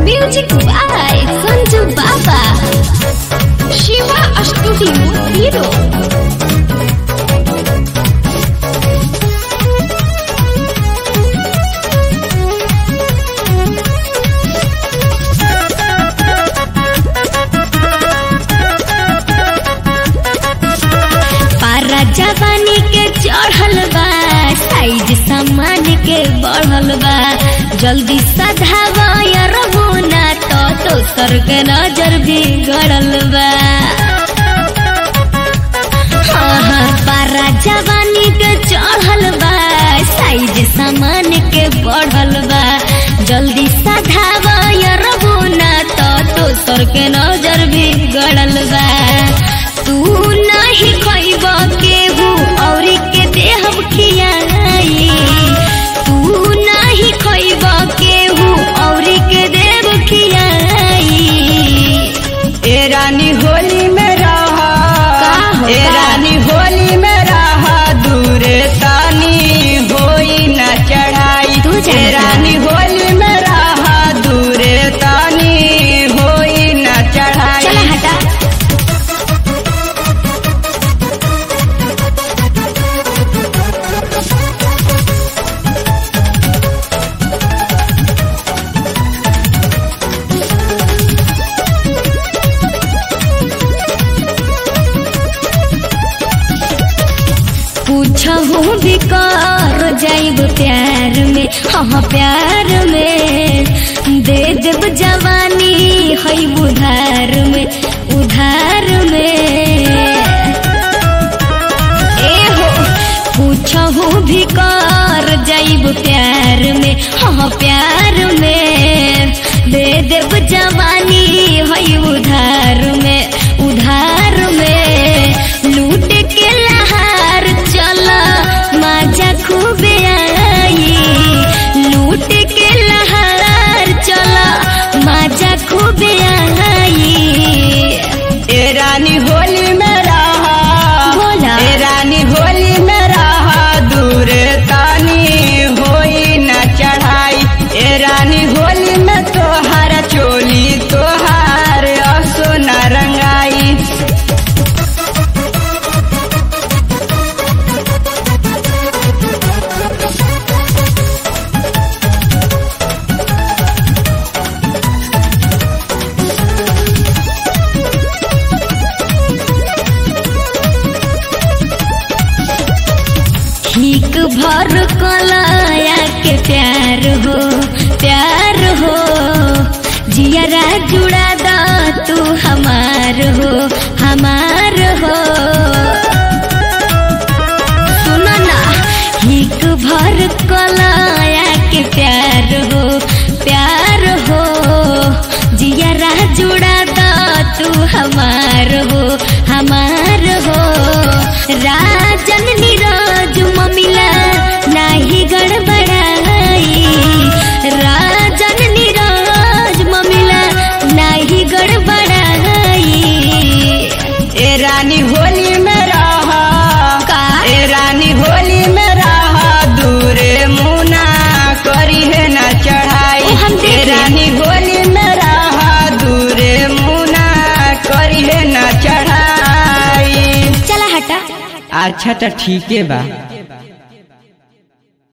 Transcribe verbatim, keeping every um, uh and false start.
Music by Sanju बाबा, Shiva studio hero. जवानी के चढ़ल बा, साइज सामान के बढ़ल बा, जल्दी सधावा यार ना तो दोसर के नजर भी गड़ल बा। हाँ हाँ पारा जवानी के चढ़ल बा, साइज सामान के बढ़ल बा, जल्दी सधावा यार ना तो दोसर के नजर भी गड़ल बा। तू नहीं खइब केहू औरी के देहब खियाई, तू नहीं खइब केहू औरी के देव खियाई। ए रानी होली में रहा, ए रानी होली में रहा, दूरे तानी होई न चढ़ाई। ए रानी होली में रहा, दूरे तानी होई न चढ़ाई। चला हटा। पूछहू भी कर जाइब प्यार में, हाँ प्यार में दे देब जवानी है उधार में, उधार में। ए हो पूछहू भी कर जाइब प्यार में, हाँ प्यार में दे देब जवानी है उधार में, उधार में। लूट के लहार चला माजा खूबे आई, लूट के लहार चला माजा खूबे आई। ए रानी होली में रहा, ए रानी होली में रहा, दूरे तानी होई न चढ़ाई। ए रानी होली में तोहार चोली तोहार असो न रंगाई। ठीक भर कलाया के प्यार हो, प्यार हो, जियरा जुड़ा दा तू हमार हो, हमार हो। सुनो ना ठीक भर कलाया के प्यार हो, प्यार हो, जियरा जुड़ा दा तू हमार हो, हमार हो। राजन नीरज ममिला नाही गड़बड़ाई, राजन नीरज ममिला नाही गड़बड़ाई। ए रानी होली में रहा, ए रानी होली में रहा, दूरे मुना करी है न चढ़ाई। ए रानी होली में रहा, दूरे मुना करी है न चढ़ाई। चला हटा। अच्छा तो ठीक है बा।